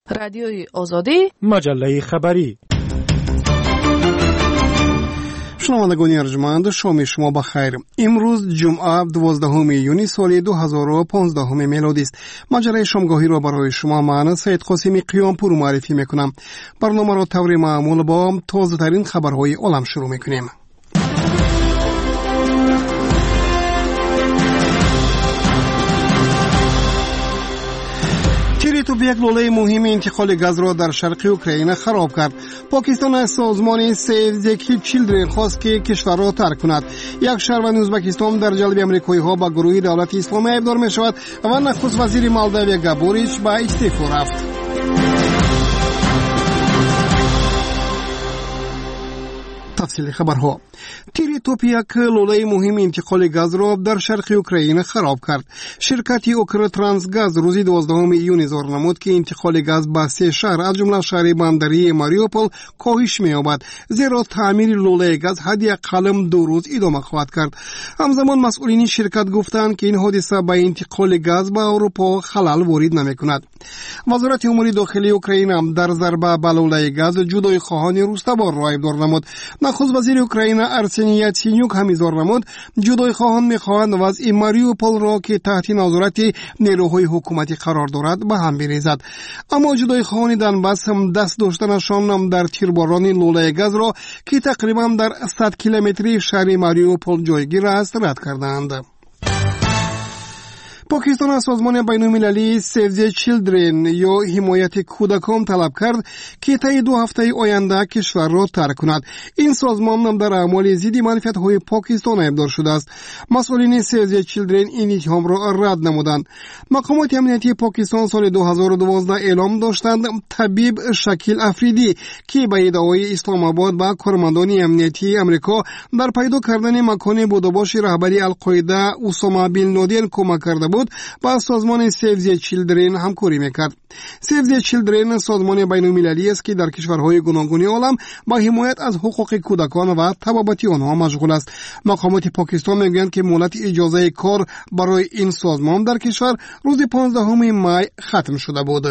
رادیوی آزادی، مجله خبری. شنوندگان ارجمند، شام شما بخیر. امروز جمعه 12 یونی سال 2015 میلادی است. مجله شامگاهی را برای شما من سید قاسمی قیامپور معرفی میکنم. برنامه را طور معمول با تازه ترین خبرهای عالم شروع میکنیم. تیر یک لوله مهم انتقال گاز را در شرق اوکراین خراب کرد. پاکستان از سازمان سیو دی چیلدرن خواست که کشور را ترک کند. یک شهروند ازبکستان در جلب امریکایی ها به گروه دولت اسلامی ابدار می شود و نخست وزیر مالداوی گابوریچ به استعفا رفت. تفصیل خبرها. تیر توپ یک لوله مهم انتقال گاز را در شرق اوکراین خراب کرد. شرکت اوکرترانس گاز روز 12 یونی اظهار نمود که انتقال گاز به 3 شهر از جمله شهر بندری ماریوپول کاهش می‌یابد، زیرا تعمیر لوله گاز حداقل 2 روز ادامه خواهد کرد. همزمان مسئولین شرکت گفتند که این حادثه به انتقال گاز به اروپا خلل وارد نمی‌کند. وزارت امور داخلی اوکراین هم در ضربه به لوله گاز جدای خواهان روستوار را ابدار نمود. نخست وزیر اوکراین ارسنی یاتسینیوک هم اظهار نمود جدای خواهان می‌خواهند وضع ماریوپول را که تحت نظارت نیروهای حکومتی قرار دارد به هم بریزد. اما جدای خواهان دنباس هم دست داشتنشان در تیرباران لوله گاز را که تقریبا در 100 کیلومتری شهر ماریوپول جایگیر است رد کردند. پاکستان از سازمان بین‌المللی سیو دی چیلدرن یا حمایت کودکان طلب کرد که طی 2 هفته آینده کشور را ترک کند. این سازمان در اعمال ضد منفعت‌های پاکستان ابدار شده است. مسئولین سیو دی چیلدرن این اتهام را رد نمودند. مقامات امنیتی پاکستان سال 2012 اعلام داشتند طبیب شکیل افریدی که به ادعای اسلام آباد با کارمندان امنیتی امریکا در پیدا کردن مکان بودباش رهبری القاعده اسامه بن لادن کمک کرده بود با سازمان سیو دی چیلدرن همکاری میکرد. سیو دی چیلدرن سازمان بین‌المللی است که در کشورهای گوناگون عالم با حمایت از حقوق کودکان و طبابت آنها مشغول است. مقامات پاکستان میگویند که مهلت اجازه کار برای این سازمان در کشور روز 15 می ختم شده بود.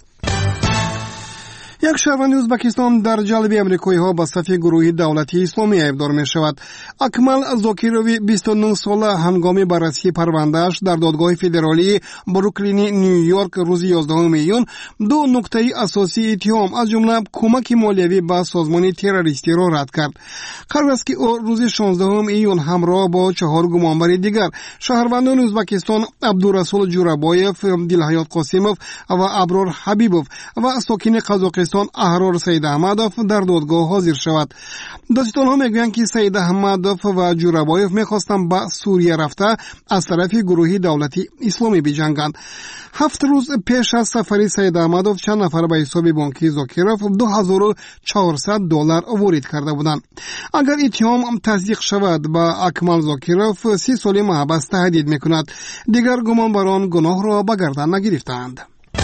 یک شهروند ازبکستان در جلب امریکایی ها به صف گروه دولتی اسلامی ابدار می شود. اکمل زاکیروی 29 ساله هنگام بررسی پروندهش در دادگاه فدرالی بروکلین نیویورک روز 11 میلیون 2 نکته اساسی اتهام از جمله کمک مالیوی به سازمان تروریستی را رد کرد. قرار است که او روز 16 میلیون همراه با 4 گمانبر دیگر شهروندان ازبکستان عبدالرسول جورابایف، دلحیات قاسیموف و ابرار حبیبوف و ساکن قزاقستان احرار سید احمدوف در دادگاه حاضر شود. دادستان‌ها میگویند که سید احمدوف و جورابایف میخواستند به سوریه رفته از طرف گروه دولتی اسلامی بجنگند. 7 روز پیش از سفر سید احمدوف چند نفر به حساب بانکی زاکیروف $2400 وارد کرده بودند. اگر اتهام تصدیق شود با اکمل زاکیروف 30 سال محبس تهدید میکند. دیگر گمانبران گناه را به گردن نگرفتند.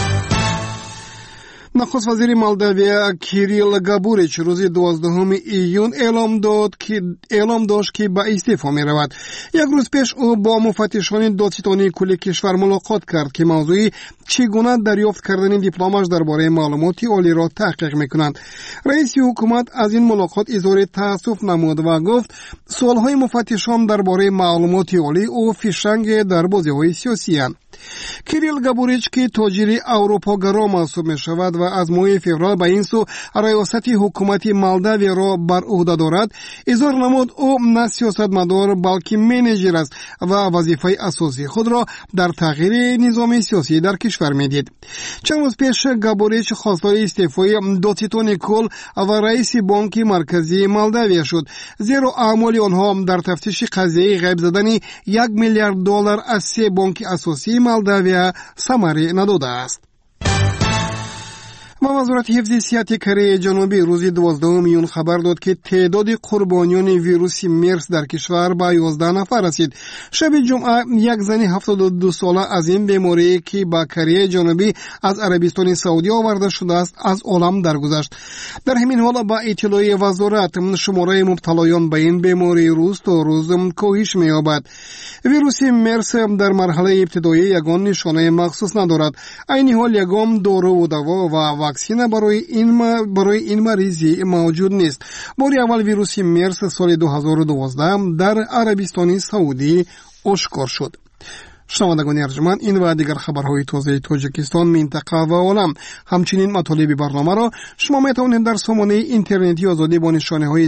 نخست وزیر مالداوی کیریل گابوریچ روز 12 ایون اعلام داشت که به استعفا می رود. یک روز پیش او با مفتشان دادستانی کل کشور ملاقات کرد که موضوع چگونه دریافت کردن دیپلمش درباره معلومات عالی را تحقیق می کنند. رئیس حکومت از این ملاقات اظهار تأسف نمود و گفت سوالهای مفتشان درباره معلومات عالی او فیشنگ در بازی‌های سیاسی اند. کیریل گابوریچ که تاجر اروپاگرا محسوب می شود و از ماه فوریه به این سو ریاست حکومت مالداوی را بر عهده دارد، اظهار نمود او نه سیاستمدار بلکه منیجر است و وظیفه اساسی خود را در تغییر نظام سیاسی در کشور میدید. چند روز پیش گابوریچ خواستار استعفای دادستان کل و رئیس بانک مرکزی مالداوی شد، زیرا اعمال آنها در تفتیش قضیه غیب زدن $1 میلیارد از 3 بانک اساسی مالداوی ثمره نداده است. و وزارت حفظ صحت کره جنوبی روز 12 میون خبر داد که تعداد قربانیان ویروس مرس در کشور به 11 نفر رسید. شب جمعه یک زن 72 ساله از این بیماری که به کره جنوبی از عربستان سعودی آورده شده است از عالم درگذشت. در همین حال با اطلاع وزارت شماره مبتلایان به این بیماری روز تا روز کاهش می‌یابد. ویروس مرس در مرحله ابتدایی یگان نشانه مخصوص ندارد. عین حال یگان دارو و دوا و واکسن برای این مریضی موجود نیست. بار اول ویروس مرس سال 2012 در عربستان سعودی آشکار شد. شنوندگان ارجمند، این و دیگر خبرهای تازه تاجیکستان، منطقه و عالم، همچنین مطالب برنامه را شما میتوانید در سامانه اینترنتی آزادی با نشانه های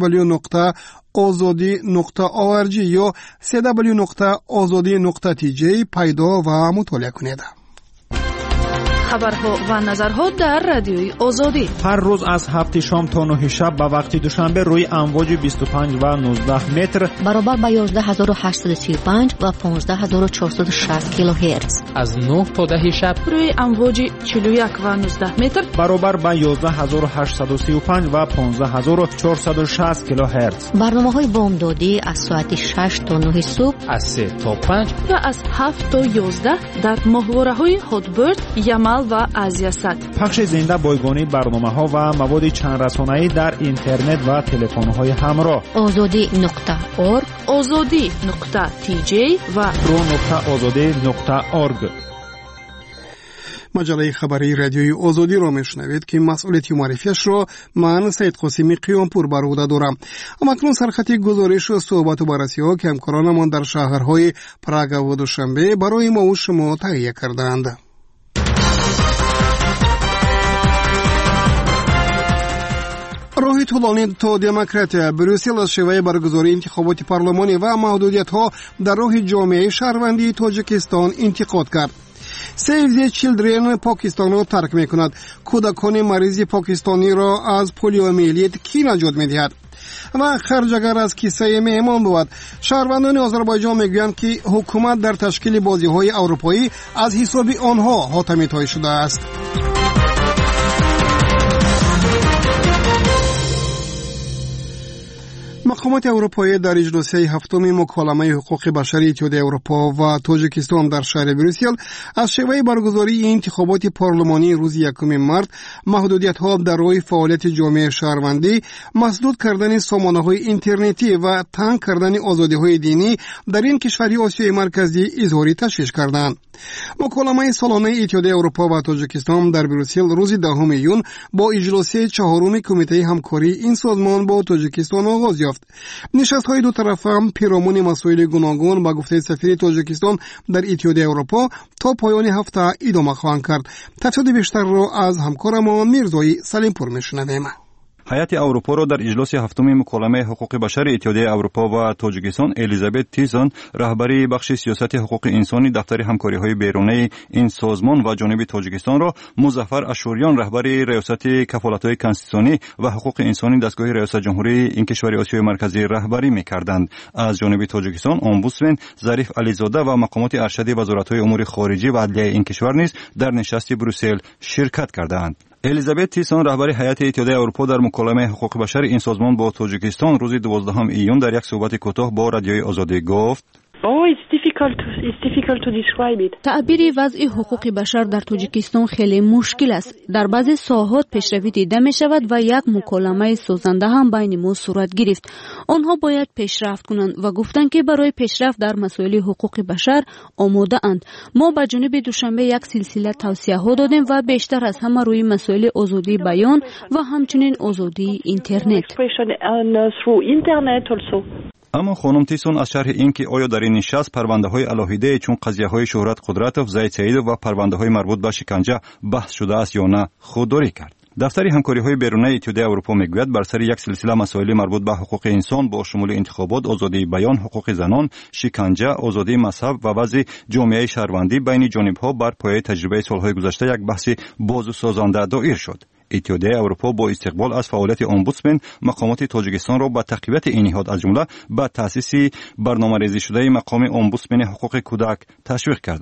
www.azadi.org یا www.azadi.tj پیدا و مطالعه کنید. خبرها و نظرها در رادیوی آزادی هر روز از 7 شام تا 9 شب به وقت دوشنبه روی امواج 25 و 19 متر برابر با 11835 و 15460 کیلوهرتز، از 9 تا 10 شب روی امواج 41 و 19 متر برابر با 11835 و 15460 کیلوهرتز. برنامه‌های بامدادی از ساعت 6 تا 9 صبح، از 3 تا 5 و از 7 تا 11 در ماهواره‌های هاتبرد، یمل و آزیاسد. پخش زنده بایگانی برنامه‌ها و مواد چند رسانه‌ای در اینترنت و تلفن‌های همراه. azadi.org، azadi.tj و pro.azadi.org. مجله خبری رادیوی آزادی را میشنوید که مسئولیت معرفیش را من سید قاسمی قیامپور بر عهده دارم. اما اکنون سرخط گزارش و صحبت و بررسی ها که همکارانمان در شهرهای پراگ و دوشنبه برای ما و شما تهیه کردند. راه طولانی تا دموکرات بروسل از شیوه برگزاری انتخابات پارلمانی و محدودیت‌ها در راه جامعه شهروندی تاجیکستان انتقاد کرد. سیو دی چیلدرن پاکستان را ترک می‌کند. کودکان مریض پاکستانی را از پولیومیلیت کی نجات می‌دهد؟ و خرج اگر از کیسه مهمان بود. شهروندان آذربایجان میگویند که حکومت در تشکیل بازی‌های اروپایی از حساب آنها حاتمی طی شده است. مقامات اروپایی در اجلاس هفتم مکالمه حقوق بشر اتحادیه اروپا و تاجیکستان در شهر بروسل از شیوه برگزاری انتخابات پارلمانی روز 1 مارس، محدودیت‌ها در راه فعالیت جامعه شهروندی، مسدود کردن سامانه‌های اینترنتی و تنگ کردن آزادی‌های دینی در این کشوری آسیای مرکزی اظهار تشویش کردند. مکالمه سالانه اتحادیه اروپا و تاجیکستان در بروسل روز 10 میون با اجلاس چهارم کمیته همکاری این سازمان با تاجیکستان آغاز یافت. نشست‌های دو طرف هم پیرامون مسائل گوناگون با گفته سفیر تاجیکستان در اتحادیه اروپا تا پایان هفته ادامه خواهند کرد. تفصیل بیشتر را از همکارم میرزایی سلیمپور میشنویم. هیئت اروپا را در اجلاس هفتم مکالمه حقوق بشر اتحادیه اروپا و تاجیکستان الیزابت تیسون، رهبری بخش سیاست حقوق انسانی دفتر همکاری‌های بیرونی این سازمان و جانب تاجیکستان را مظفر اشوریان، رهبری ریاست کفالت‌های کنستیتوسیونی و حقوق انسانی دستگاه ریاست جمهوری این کشور آسیای مرکزی رهبری می‌کردند. از جانب تاجیکستان امبودسمن ظریف علیزاده و مقامات ارشد وزارت‌های امور خارجه و عدلیه این کشور نیز در نشست بروسل شرکت کردند. الیزابت تیسون، رهبر هیئت اتحادیه اروپا در مکالمه حقوق بشر این سازمان با تاجیکستان روز 12 ایون در یک صحبت کوتاه با رادیوی آزادی گفت: تعبیر وضع حقوق بشر در تاجیکستان خیلی مشکل است. در بعضی ساحات پیشروی دیده می شود و یک مکالمه سازنده هم بین ما صورت گرفت. آنها باید پیشرفت کنند و گفتند که برای پیشرفت در مسائل حقوق بشر آماده اند. ما به جنوب دوشنبه یک سلسله توصیه ها دادیم و بیشتر از همه روی مسائل آزادی بیان و همچنین آزادی اینترنت. اما خانم تیسون از شرح این که آیا در این نشست پرونده‌های علاهیده چون قضیه‌های شهرت قدرتوف، زید سعیدوف و پرونده‌های مربوط به شکنجه بحث شده است یا نه خودداری کرد. دفتر همکاری‌های بیرونی اتحادیه اروپا میگوید بر سر یک سلسله مسائل مربوط به حقوق انسان با شمول انتخابات، آزادی بیان، حقوق زنان، شکنجه، آزادی مذهب و وضع جامعه شهروندی بین جانب‌ها بر پایه تجربه سال‌های گذشته یک بحث بازسازنده دایر شد. اتحادیه اروپا با استقبال از فعالیت امبودسمن مقامات تاجیکستان را به تقویت این نهاد از جمله به تأسیس برنامه‌ریزی شده مقام امبودسمن حقوق کودک تشویق کرده است.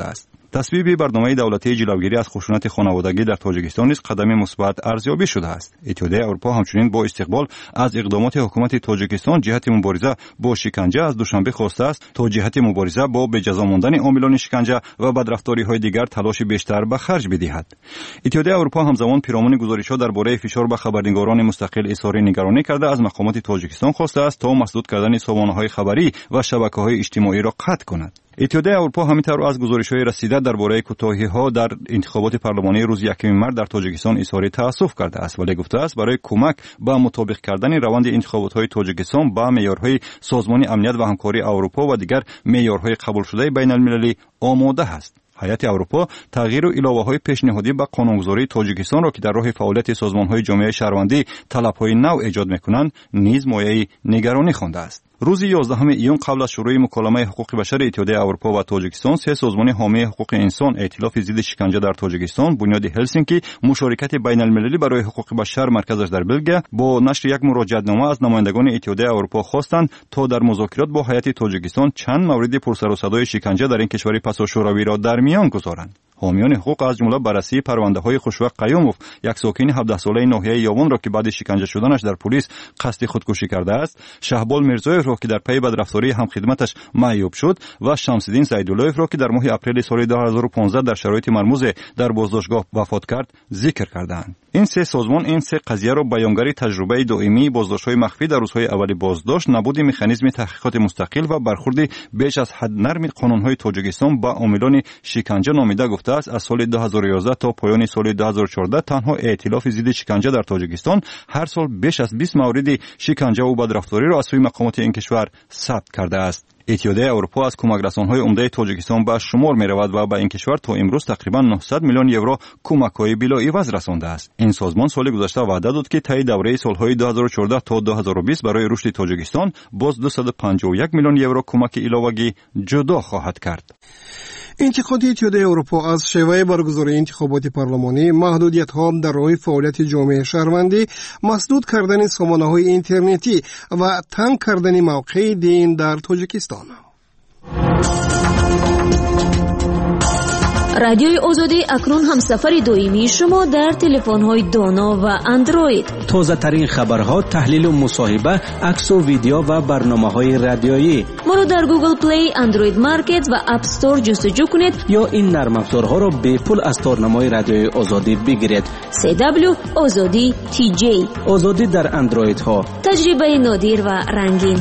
تصویب برنامه دولتی جلوگیری از خشونت خانوادگی در تاجیکستان نیز قدم مثبت ارزیابی شده است. اتحادیه اروپا همچنین با استقبال از اقدامات حکومت تاجیکستان جهت مبارزه با شکنجه از دوشنبه خواسته است تا جهت مبارزه با به جزا ماندن عاملان شکنجه و بدرفتاری‌های دیگر تلاش بیشتر به خرج بدهد. اتحادیه اروپا همزمان پیرامون گزارش‌ها درباره فشار به خبرنگاران مستقل اظهار نگرانی کرده از مقامات تاجیکستان خواسته است تا مسدود کردن سامانه‌های خبری و شبکه‌های اجتماعی را قطع کند. اتحادیه اروپا همینطور از گزارش‌های رسیده درباره کوتاهی‌ها در انتخابات پارلمانی روز 1 مارس در تاجیکستان اظهار تأسف کرده است، ولی گفته است برای کمک به مطابق کردن روند انتخابات‌های تاجیکستان با معیارهای سازمان امنیت و همکاری اروپا و دیگر معیارهای قبول شده بین‌المللی آماده است. هیئت اروپا تغییر و علاوه‌های پیشنهادی به قانونگذاری تاجیکستان را که در راه فعالیت سازمان‌های جامعه شهروندی طلب‌های نو ایجاد می‌کنند نیز مایه نگرانی خوانده است. روز 11 ایون قبل از شروع مکالمه حقوق بشر اتحادیه اروپا و تاجیکستان، سه سازمان حامی حقوق انسان، ائتلاف ضد شکنجه در تاجیکستان، بنیاد هلسینکی، مشارکت بین‌المللی برای حقوق بشر مرکزش در بلژیک با نشر یک مراجعه‌نامه از نمایندگان اتحادیه اروپا خواستند تا در مذاکرات با هیئت تاجیکستان چند مورد پرسر و صدای شکنجه در این کشور پساشوروی را در میان گذارند. حامیان حقوق از جمله بررسی پرونده‌های خوشوق قیوموف، یک ساکن 17 ساله ناحیه یاون را که بعد شکنجه شدنش در پلیس قصد خودکشی کرده است، شهبال میرزایف را که در پی بدرفتاری همخدمتش معیوب شد و شمس‌الدین زیدالله‌یف را که در ماه اپریل سال 2015 در شرایط مرموز در بازداشتگاه وفات کرد ذکر کردند. این سه سازمان این سه قضیه را بیانگر تجربه دائمی بازداشت‌های مخفی در روزهای اولی بازداشت، نبود مکانیزم تحقیقات مستقل و برخورد بیش از حد نرم قانون‌های تاجیکستان با عاملان شکنجه نامیده گفته است از سال 2011 تا پایان سال 2014 تنها ائتلاف ضد شکنجه در تاجیکستان هر سال بیش از 20 مورد شکنجه و بدرفتاری را از سوی مقامات این کشور ثبت کرده است. اتحادیه اروپا از کمک رسان‌های عمده تاجیکستان به شمار می‌رود و به این کشور تا امروز تقریباً 900 میلیون یورو کمک‌های بلاعوض رسانده است. این سازمان سال گذشته وعده داد که طی دوره سال‌های 2014 تا 2020 برای رشد تاجیکستان باز 251 میلیون یورو کمک علاوه‌ای جدا خواهد کرد. انتقاد اتحادیه اروپا از شیوه برگزاری انتخابات پارلمانی، محدودیت‌ها در راه فعالیت جامعه شهروندی، مسدود کردن سامانه‌های اینترنتی و تنگ کردن موقع دین در تاجیکستان. رادیوی آزادی اکنون هم سفر دائمی شما در تلفن‌های دانا و اندروید. تازه ترین خبرها، تحلیل و مصاحبه، عکس و ویدیو و برنامه‌های رادیویی. ما رو در گوگل پلی، اندروید مارکت و اپ استور جستجو کنید یا این نرم افزارها را به پول از تارنمای رادیوی آزادی بگیرید. CW آزادی TJ. آزادی در اندروید ها. تجربه نادر و رنگین.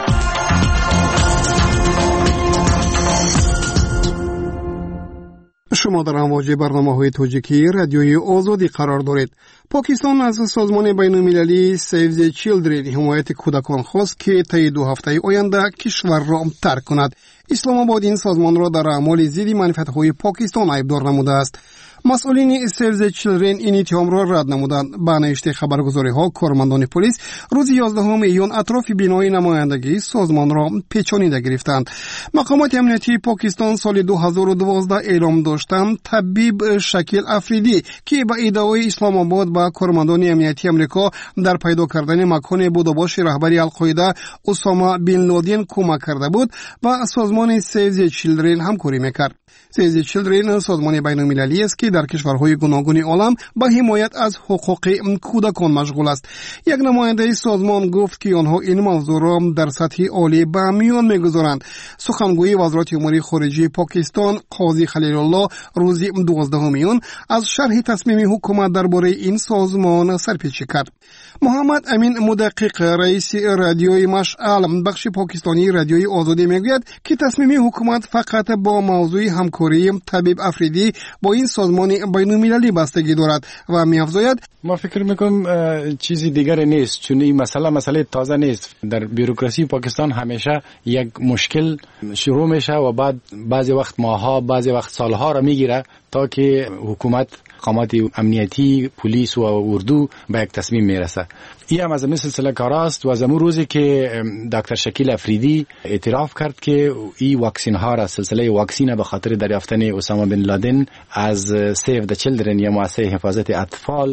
شما در امواج برنامه‌های تاجیکی رادیوی آزادی قرار دارید. پاکستان از سازمان بین‌المللی Save the Children حمایت کودکان خواست که طی 2 هفته آینده کشور را ترک کند. اسلام آباد این سازمان را در اعمال ضد منفعت‌های پاکستان ایبدار نموده است. مسئولین Save the Children این اتهام را رد نمودند. به نوشته خبرگزاری‌ها، کارمندان پلیس روز 11 ایون اطراف بینای نمایندگی سازمان را پیچانیده گرفتند. مقامات امنیتی پاکستان سال 2012 اعلام داشتند طبیب شکیل افریدی که به ادعای اسلام آباد با کارمندان امنیتی آمریکا در پیدا کردن مکان بوداباش رهبری القاعده اسامه بن لادن کمک کرده بود و سازمان Save the Children همکاری میکرد. Save the Children سازمان بین‌المللی است که در کشورهای گوناگون عالم به حمایت از حقوق کودکان مشغول است. یک نماینده سازمان گفت که آنها این موضوع را در سطح عالی به میان میگذارند. سخنگوی وزارت امور خارجه پاکستان قاضی خلیل الله روز 12 میون از شرح تصمیم حکومت درباره این سازمان سرپیچی کرد. محمد امین مدقق رئیس رادیوی مشعل بخش پاکستانی رادیوی آزادی میگوید که تصمیم حکومت فقط با موضوع همکاری طبیب افریدی با این سازمان بین‌المللی بستگی دارد و می‌افزاید ما فکر می‌کنم چیزی دیگر نیست، چون این مسئله تازه نیست. در بیروکراسی پاکستان همیشه یک مشکل شروع میشه و بعد بعضی وقت ماها بعضی وقت سالها را میگیره تا که حکومت مقامات امنیتی، پلیس و اردو به یک تصمیم میرسه. این هم از این سلسله کار است و از اون روزی که دکتر شکیل افریدی اعتراف کرد که این واکسین ها را سلسله واکسین به خاطر دریافتن اسامه بن لادن از سیو د چیلدرن یا مؤسسه حفاظت اطفال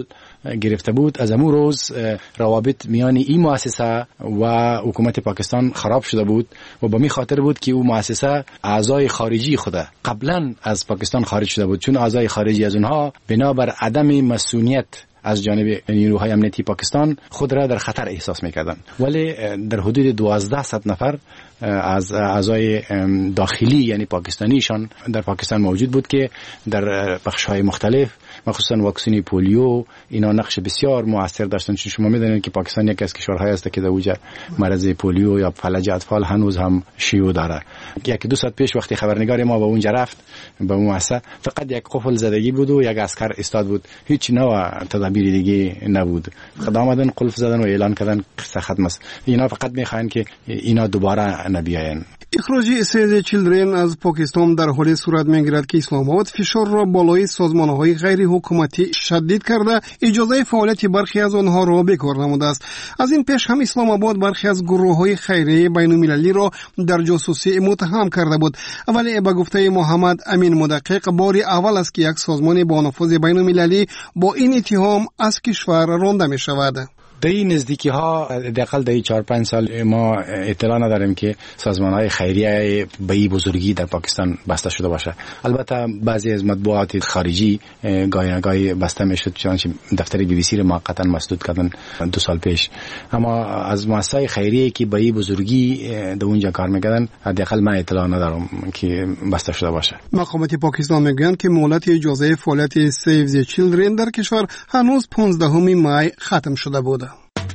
گرفته بود، از امون روز روابط میان این مؤسسه و حکومت پاکستان خراب شده بود و به می خاطر بود که او مؤسسه اعضای خارجی خود قبلا از پاکستان خارج شده بود، چون اعضای خارجی از اونها بنابر عدم مسئولیت از جانب نیروهای امنیتی پاکستان خود را در خطر احساس میکردند. ولی در حدود 1200 نفر از اعضای داخلی یعنی پاکستانیشان در پاکستان موجود بود که در بخش‌های مختلف مخصوصا واکسن پولیو اینا نقش بسیار موثر داشتن، چون شما میدونید که پاکستان یکی از کشورهای است که در اوج مرض پولیو یا فلج اطفال هنوز هم شیوع داره. یک دو ساعت پیش وقتی خبرنگار ما به اونجا رفت به مؤسسه، فقط یک قفل زدگی بود و یک عسکر استاد بود، هیچ نوع تدابیر دیگه نبود. خدا آمدن قلف زدن و اعلان کردن قصه ختم است. اینا فقط میخواین که اینا دوباره نبیاین. اخراج سیو چیلدرن از پاکستان در حالی صورت میگیرد که اسلام آباد فشار را بالای سازمان‌های غیر حکومتی شدید کرده اجازه فعالیت برخی از آنها را بکار نموده است. از این پیش هم اسلام آباد برخی از گروه‌های خیریه بین‌المللی را در جاسوسی متهم کرده بود، ولی به گفته محمد امین مدقق بار اول است که یک سازمان با نفوذ بین‌المللی با این اتهام از کشور رانده می‌شود. در این نزدیکی ها دقیقاً در 4-5 سال ما اطلاع نداریم که سازمان های خیریه به این بزرگی در پاکستان بسته شده باشه. البته بعضی از مطبوعات خارجی گاهی بسته میشد، چنانچه دفتر BBC رو موقتا مسدود کردن 2 سال پیش. اما از مؤسسات خیریه که به این بزرگی در اونجا کار میکردن حداقل من اطلاع ندارم که بسته شده باشه. مقامات پاکستان میگویند که مهلت اجازه فعالیت سیو دی چیلدرن در کشور هنوز 15 می ختم شده بود.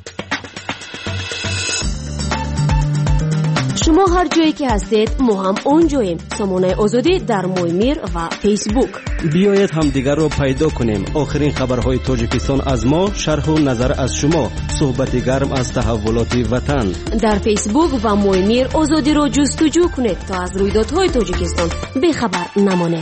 شما هر جایی که هستید ما هم اونجاییم. سامانه آزادی در مویمیر و فیسبوک. بیایید هم دیگر رو پیدا کنیم. آخرین خبرهای تاجیکستان از ما، شرح و نظر از شما، صحبت گرم از تحولات وطن. در فیسبوک و مویمیر آزادی رو جستجو کنید تا از رویدادهای تاجیکستان بیخبر نمانید.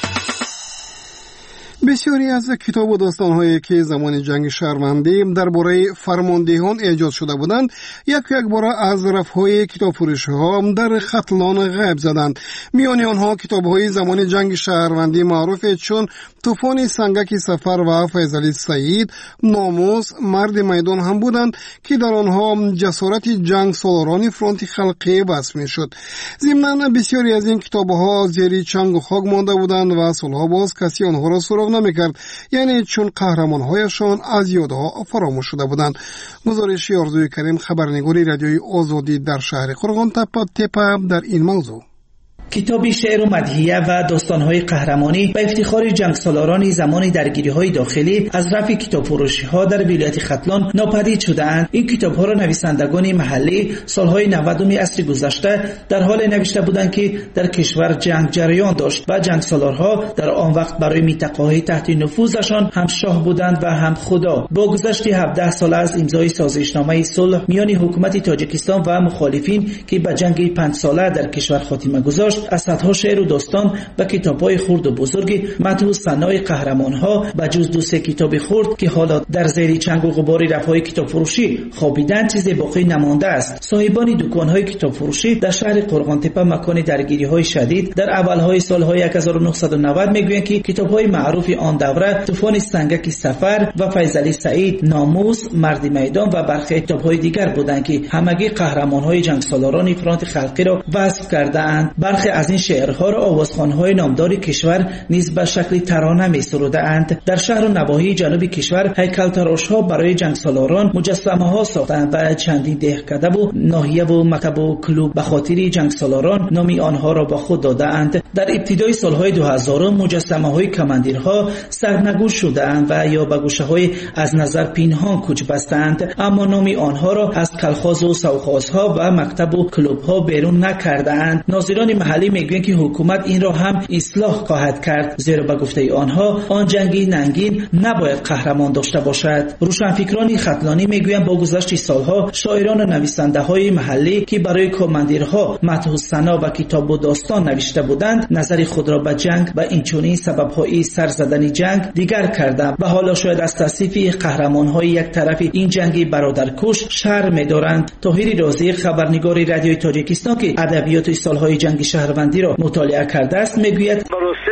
بسیاری از کتاب و داستان‌هایی که زمان جنگ شهروندی درباره فرماندهان ایجاد شده بودند یک بار از رفع‌های کتابفروشی‌ها در ختلان غیب زدند. میان آنها کتاب‌های زمان جنگ شهروندی معروف چون طوفان سنگک سفر و فیضعلی سعید، ناموس، مرد میدان هم بودند که در آنها جسارت جنگ سالاران فرانت خلقی بحث می‌شد. ضمناً بسیاری از این کتاب‌ها زیر چنگ و خاک مانده بودند و سالها باز کسی آنها را سراغ نمی‌کرد، یعنی چون قهرمان‌هایشان از یادها فراموش شده بودند. گزارشی آرزوی کریم، خبرنگاری رادیوی آزادی در شهر قرغان تپه در این موضوع. کتابی شعر و مدحیه و داستان‌های قهرمانی و افتخار جنگسالاران زمان درگیری‌های داخلی از رفع کتابفروشی‌ها در ولایت ختلان ناپدید شده‌اند. این کتاب‌ها را نویسندگان محلی سال‌های 90 عصر گذشته در حال نوشته بودند که در کشور جنگ جریان داشت و جنگسالارها در آن وقت برای منطقه‌های تحت نفوذشان هم شاه بودند و هم خدا. با گذشت 17 سال از امضای سازشنامه صلح میان حکومت تاجیکستان و مخالفین که به جنگ 5 ساله در کشور خاتمه گذاشت، از صدها شعر و داستان و کتاب‌های خرد و بزرگ مدح و ثنای قهرمان‌ها و جز 2-3 کتاب خرد که حالا در زیر چنگ و غبار رفع‌های کتابفروشی خوابیدن چیز باقی نمانده است. صاحبان دکان‌های کتابفروشی در شهر قرغان تپه مکان درگیری‌های شدید در اول‌های سال‌های 1990 می‌گویند که کتاب‌های معروف آن دوره طوفان سنگک سفر و فیضعلی سعید، ناموس، مرد میدان و برخی کتاب‌های دیگر بودند که همگی قهرمان‌های جنگسالاران فرانت خلقی را وصف کرده‌اند. برخی از این شعرها را آوازخوان‌های نامدار کشور نیز به شکل ترانه می‌سروده‌اند. در شهر و نواحی جنوب کشور هیکل‌تراش‌ها برای جنگسالاران مجسمه‌ها ساختند و چندین دهکده و ناحیه و مکتب و کلوب به خاطر جنگسالاران نام آنها را با خود داده‌اند. در ابتدای سال‌های 2000 مجسمه‌های کماندیرها سرنگون شده‌اند و یا به گوشه‌های از نظر پنهان کوچ بستند، اما نام آنها را از کلخاز و سوخازها و مکتب و کلوب‌ها بیرون نکرده‌اند. ناظران محلی میگویند که حکومت این را هم اصلاح خواهد کرد، زیرا به گفته آنها آن جنگی ننگین نباید قهرمان داشته باشد. روشنفکران ختلانی میگویند با گذشت سالها شاعران و نویسنده‌های محلی که برای کماندیرها مدح و ثنا و کتاب و داستان نوشته بودند نظر خود را به جنگ و اینچنین سبب‌های سر زدن جنگ دیگر کردند و حالا شاید از تصنیف قهرمان‌های یک طرف این جنگی برادرکش شرم می‌دارند. طاهر رازی، خبرنگار رادیوی تاجیکستان که ادبیات سال‌های جنگ شهروندی را مطالعه کرده است، میگوید براساس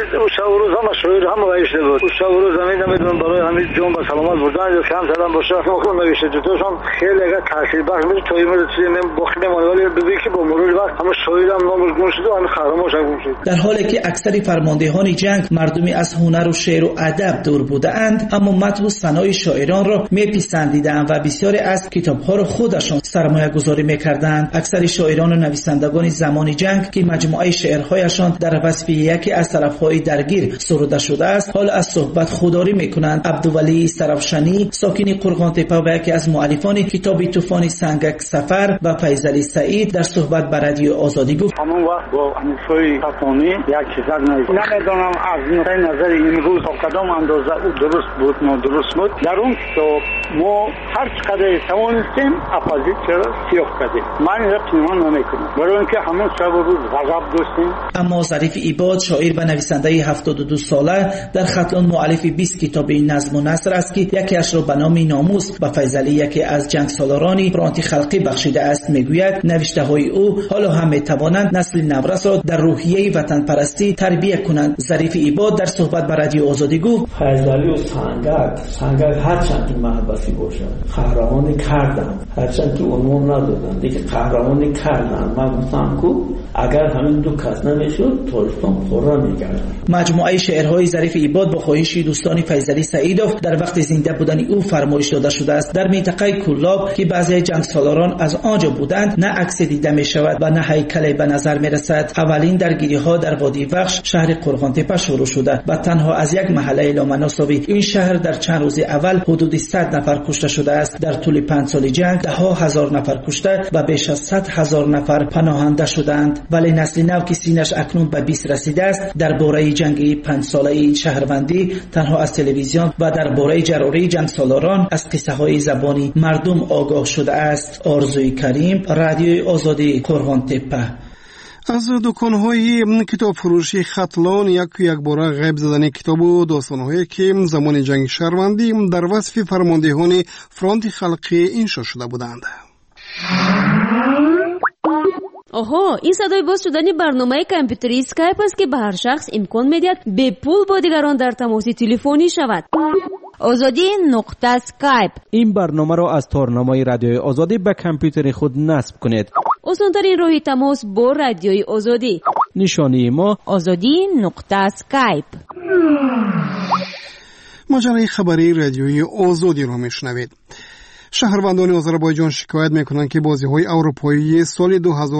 شب و روز همه شاعر همه نوشته بود. شب و روز زمین نمیدونم برای همین جون به سلامت بردن یا کم زدن باشه خود نوشته. توشون خیلی اگه تاثیر بخش بود توی مرد چیزی بخونه ولی ببین که با مرور وقت همه شاعر هم نامش گم شد و همه قهرمان گم شد. در حالی که اکثر فرماندهان جنگ مردمی از هنر و شعر و ادب دور بودند، اما متن و ثنای شاعران را میپسندیدند و بسیاری از کتاب‌ها را خودشان سرمایه‌گذاری می‌کردند. اکثر شاعران و نویسندگان زمان جنگ که مجموعه شعرهایشان در وصف یکی از طرف‌های درگیر سروده شده است، حال از صحبت خودداری می‌کنند. عبدالولی سرافشانی ساکن قرغان‌تپه و یکی از مؤلفان کتاب طوفان سنگک سفر و فیضعلی سعید در صحبت با رادیو آزادی گفت: همون وقت با انیسوی خطانی یک چیز نمیدونم از نقطه نظر امروز تا کدام اندازه او درست بود نادرست بود. در اون کتاب ما هر چقدر توانستیم اپوزیت را سیاه کردیم. من را پیمان نمیکنم برای اینکه همون شب و روز غضب داشتیم. اما ظریف عباد شاعر و نویسنده 72 ساله در ختلان مؤلف 20 کتاب نظم و نثر است که یکی اش را به نام ناموس به فیضعلی یکی از جنگ سالاران فرانتی خلقی بخشیده است. میگوید نوشته های او حالا هم میتوانند نسل نورس را در روحیه وطن پرستی تربیت کنند. ظریف عباد در صحبت با رادیو آزادی گفت: فیضعلی و سنگک هرچند که محبتی باشد قهرمانی کردن، هرچند که عنوان ندادن دیگه قهرمانی کردن. من گفتم که اگر همین دو کس نمیشد ترکستان پر میگردن. مجموعه شعرهای ظریف عباد با خواهش دوستان فیضعلی سعیدov در وقت زنده بودن او فرمایش داده شده است. در منطقه کلاب که بعضی جنگ سالاران از آنجا بودند نه عکس دیده می شود و نه هیکلی به نظر می رسد. اولین درگیری ها در وادی وخش شهر قرغان‌تپه شروع شده و تنها از یک محله لامناسبی این شهر در چند روز اول حدود 100 نفر کشته شده است. در طول 5 سال جنگ ده ها هزار نفر کشته و بیش از 100,000 نفر پناهنده شدند. ولی نسل نو که سینش اکنون به 20 رسیده است درباره جنگ 5 ساله شهروندی تنها از تلویزیون و درباره جراره جنگ سالاران از قصه های زبانی مردم آگاه شده است. آرزوی کریم، رادیو آزادی، قرغان‌تپه. از دکان‌های کتاب فروشی ختلان یک باره غیب زدن کتاب و داستان‌هایی که زمان جنگ شهروندی در وصف فرماندهان فرانت خلقی انشا شده بودند. آها، این صدای باز شدن برنامه کامپیوتری اسکایپ است که به هر شخص امکان می‌دهد به پول با دیگران در تماس تلفنی شود. آزادی نقطه اسکایپ. این برنامه را از تارنمای رادیوی آزادی به کامپیوتر خود نصب کنید. آسان‌ترین راه تماس با رادیوی آزادی. نشانی ما آزادی نقطه اسکایپ. مجله خبری رادیوی آزادی را میشنوید. شهروندان آذربایجان شکایت میکنند که بازی‌های اروپایی سال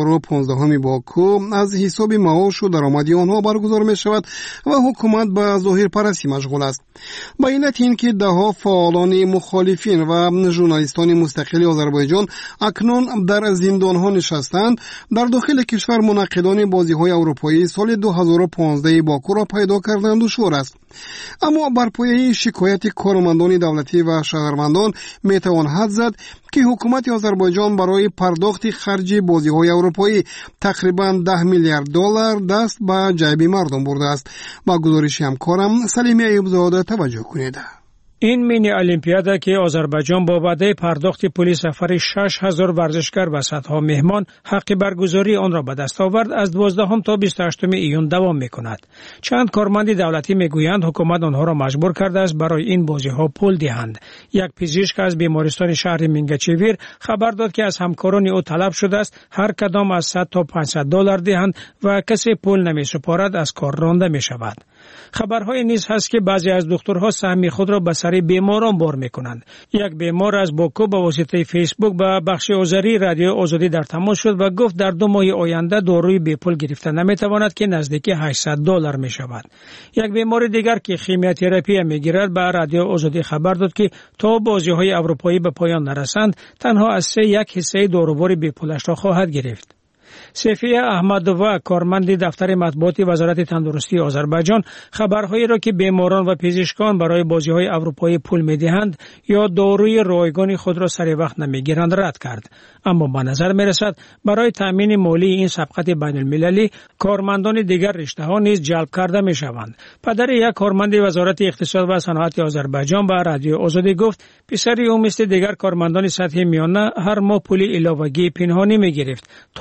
2015 باکو از حساب معاش و درآمدی آنها برگزار میشود و حکومت به ظاهر پرستی مشغول است. با علت اینکه ده‌ها فعالان مخالفین و ژورنالیستان مستقل آذربایجان اکنون در زندان‌ها نشستند، در داخل کشور منعقدان بازی‌های اروپایی سال 2015 باکو را پیدا کردن دشوار است. اما بر پایه شکایت کارمندان دولتی و شهروندان میتوان حد زد که حکومت آذربایجان برای پرداخت خرج بازی‌های اروپایی تقریباً 10 میلیارد دلار دست به جیب مردم برده است. با گزارش همکارم سلیمی ایوبزاده توجه کنید. این مینی المپیادا که آذربایجان با وعده پرداخت پول سفر 6000 ورزشکار و صدها مهمان حق برگزاری آن را به دست آورد از 12 تا 28 ایون دوام می‌کند. چند کارمند دولتی میگویند حکومت آنها را مجبور کرده است برای این بازی‌ها پول دهند. یک پزشک از بیمارستان شهر منگچیویر خبر داد که از همکاران او طلب شده است هر کدام از 100 تا 500 دلار دهند و کسی پول نمی‌سپارد از کار رانده می‌شود. خبرهای نیز هست که بعضی از دکترها سهم خود را به سر بیماران بار میکنند. یک بیمار از باکو با واسطه فیسبوک با بخش آذری رادیو آزادی در تماس شد و گفت در 2 ماه آینده داروی بی پول گرفته نمیتواند که نزدیک 800 دلار می شود. یک بیمار دیگر که شیمیاتراپی میگیرد به رادیو آزادی خبر داد که تا بازی‌های اروپایی به پایان نرسند تنها از 1 حصه دارووار بی پولش را خواهد گرفت. سفیه احمدووا کارمند دفتر مطبوعات وزارت تندرستی آذربایجان خبرهایی را که بیماران و پزشکان برای بازی‌های اروپایی پول می‌دهند یا داروی رایگان خود را سر وقت نمی‌گیرند رد کرد. اما به نظر می‌رسد برای تامین مالی این سبقت بین‌المللی کارمندان دیگر رشته‌ها نیز جلب کرده می‌شوند. پدر یک کارمند وزارت اقتصاد و صنعت آذربایجان به رادیو آزادی گفت پسر او مثل دیگر کارمندان سطح میانه هر ماه پول علاوه‌ای پنهانی می‌گرفت تا ماه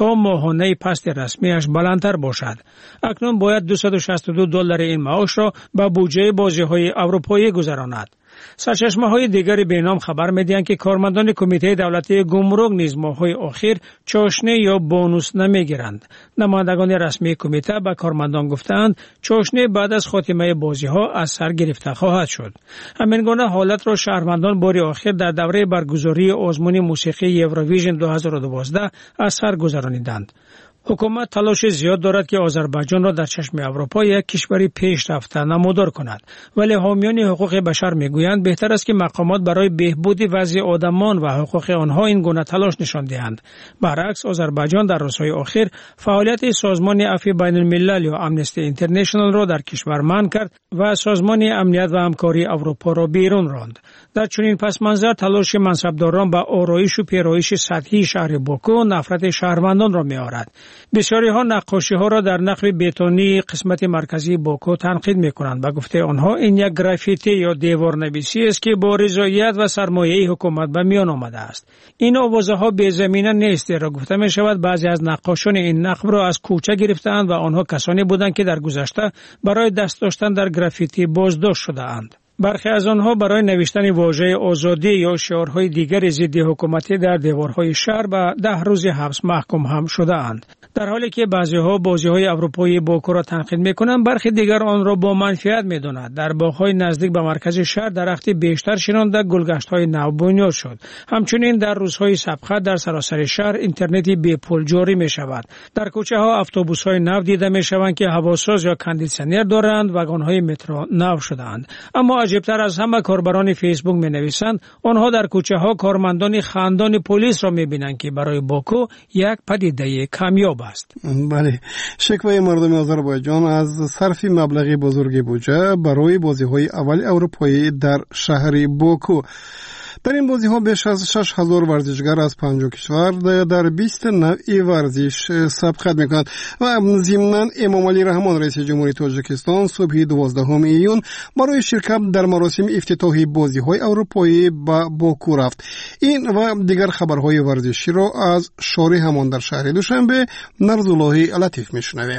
ماهانه پست رسمیش بلندتر باشد. اکنون باید $262 این معاش را به بودجه بازی‌های اروپایی گذراند. سرچشمه‌های دیگری به نام خبر می‌دهند که کارمندان کمیته دولتی گمرک نیز ماه‌های اخیر چاشنی یا بونوس نمی‌گیرند. نمایندگان رسمی کمیته به کارمندان گفتند چاشنی بعد از خاتمه بازی‌ها از سر گرفته خواهد شد. همین گونه حالت را شهروندان بار اخیر در دوره برگزاری آزمون موسیقی یوروویژن 2012 از سر گذرانیدند. حکومت تلاش زیاد دارد که آذربایجان را در چشم اروپا یک کشوری پیشرفته نمودار کند، ولی حامیان حقوق بشر میگویند بهتر است که مقامات برای بهبود وضع آدمان و حقوق آنها این گونه تلاش نشان دهند. برعکس آذربایجان در روزهای اخیر فعالیت سازمان عفو بین الملل یا امنستی اینترنشنال را در کشور منع کرد و سازمان امنیت و همکاری اروپا را بیرون راند. در چنین پس منظر تلاش منصبداران به آرایش و پیرایش سطحی شهر باکو نفرت شهروندان را می‌آورد. بسیاری ها نقاشی ها را در نقب بتونی قسمت مرکزی باکو تنقید می کنند. به گفته آنها این یک گرافیتی یا دیوار نویسی است که با رضایت و سرمایه حکومت به میان آمده است. این آوازه ها بی زمینه نیست را گفته می شود. بعضی از نقاشان این نقب را از کوچه گرفتند و آنها کسانی بودند که در گذشته برای دست داشتن در گرافیتی بازداشت شده اند. برخی از آنها برای نوشتن واژه آزادی یا شعارهای دیگر ضد حکومتی در دیوارهای شهر به 10 روز حبس محکوم هم شده اند. در حالی که بعضی‌ها بازی‌های اروپایی باکو را تنقید می‌کنند، برخی دیگر آن را با منفعت می‌دانند. در باغ‌های نزدیک به مرکز شهر درختی بیشتر شنانده گلگشت‌های نو بنیاد شد. همچنین در روزهای سبخت در سراسر شهر اینترنتی بی پول جاری می‌شود. در کوچه‌ها اتوبوس‌های نو دیده می‌شوند که هواساز یا کاندیسنر دارند، واگن‌های مترو نو شده‌اند. اما عجیب‌تر از همه کاربران فیسبوک می‌نویسند آنها در کوچه‌ها کارمندان خاندان پلیس را می‌بینند که برای باکو یک پدیده کمیاب است. بله، شکوه مردم آذربایجان از صرف مبلغ بزرگ بودجه برای بازی‌های اول اروپایی در شهر باکو. در این بازی‌ها بیش از 6000 ورزشگر از 50 کشور در 20 نوع ورزش سبقت می‌کنند و ضمناً امام علی رحمان رئیس جمهوری تاجیکستان صبح 12 ایون برای شرکت در مراسم افتتاحی بازی‌های اروپایی به باکو رفت. این و دیگر خبرهای ورزشی را از شاری همان در شهر دوشنبه نرزالله لطیف می‌شنویم.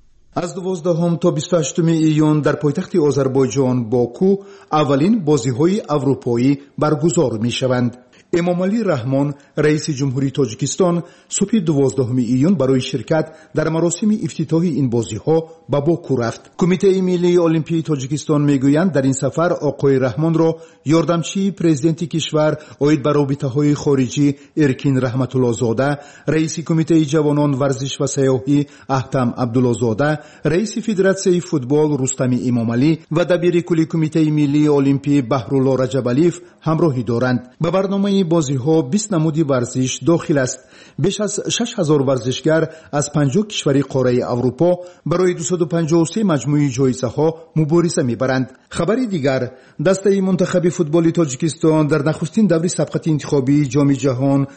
از 12 تا 28 ایون در پایتخت آذربایجان باکو اولین بازی‌های اروپایی برگزار می‌شوند. امام علی رحمان رئیس جمهوری تاجیکستان صبح 12 ایون برای شرکت در مراسم افتتاحی این بازی‌ها به باکو رفت. کمیته ملی المپی تاجیکستان میگویند در این سفر آقای رحمان را یاردمچی پرزیدنت کشور عاید به رابطه‌های خارجی ارکین رحمت الله زاده، رئیس کمیته جوانان ورزش و سیاحی احتم عبدالله زاده، رئیس فدراسیون فوتبال رستم امام علی و دبیر کل کمیته ملی المپی بهرالله رجبالیف همراهی دارند. به برنامه بازی‌ها 20 نمود ورزش داخل است. بیش از 6000 ورزشگر از 50 کشور قاره اروپا برای 253 مجموعه جایزه‌ها مبارزه می‌برند. خبری دیگر، دسته منتخب فوتبال تاجیکستان در نخستین دوره سبقت انتخابی جام جهان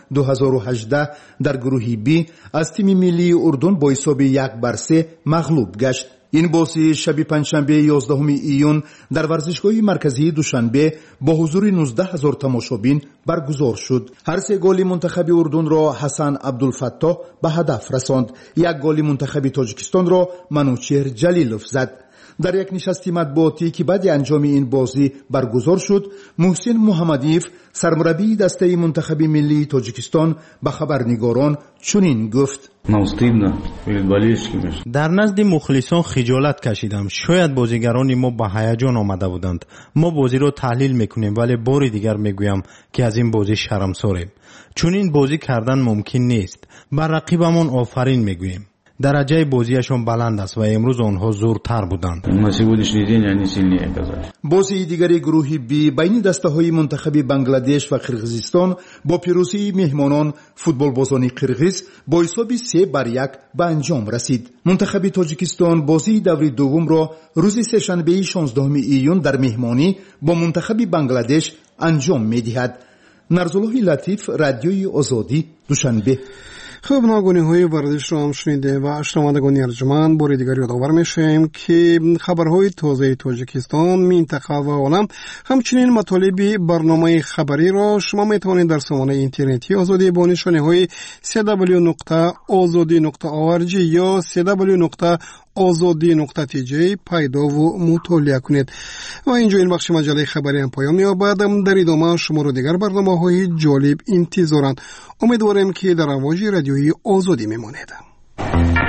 2018 در گروه بی از تیم ملی اردن با حساب 1-3 مغلوب گشت. این بازی شب پنجشنبه 11 ایون در ورزشگاه مرکزی دوشنبه با حضور 19000 تماشابین برگزار شد. هر سه گل منتخب اردن را حسن عبدالفتاح به هدف رساند. یک گل منتخب تاجیکستان را منوچهر جلیلوف زد. در یک نشست مطبوعاتی که بعد انجام این بازی برگزار شد، محسن محمدیف سرمربی دسته منتخب ملی تاجیکستان به خبرنگاران چنین گفت: در نزد مخلصان خجالت کشیدم. شاید بازیگران ما به هیجان آمده بودند. ما بازی را تحلیل میکنیم، ولی بار دیگر میگویم که از این بازی شرمساریم. چون این بازی کردن ممکن نیست. بر رقیبمان آفرین میگوییم. درجه بازیشون بلند است و امروز آنها زورتر بودند. بازی دیگری گروه بی بین دسته‌های منتخب بنگلادش و قرقیزستان با پیروزی مهمانان فوتبال بازان قرقیز با حساب 3-1 به انجام رسید. منتخب تاجیکستان بازی دوره دوم را روز سه‌شنبه 16 ایون در مهمانی با منتخب بنگلادش انجام می‌دهد. نرزالله لطیف، رادیوی آزادی، دوشنبه. خب ناگونی‌های ورزش رو هم شنیده و شنوندگان ارجمند بار دیگر یادآور می‌شیم که خبرهای تازه تاجیکستان، منطقه و عالم همچنین مطالب برنامه خبری را شما می‌توانید در سامانه اینترنتی آزادی با نشانه‌های www.azadi.org یا www.azadi.tj پیدا و مطالعه کنید. و اینجا این بخش مجله خبری هم پایان می‌یابد. در ادامه شما را دیگر برنامه‌های جالب انتظارند. امیدوارم که در امواج رادیویی آزادی میمانید.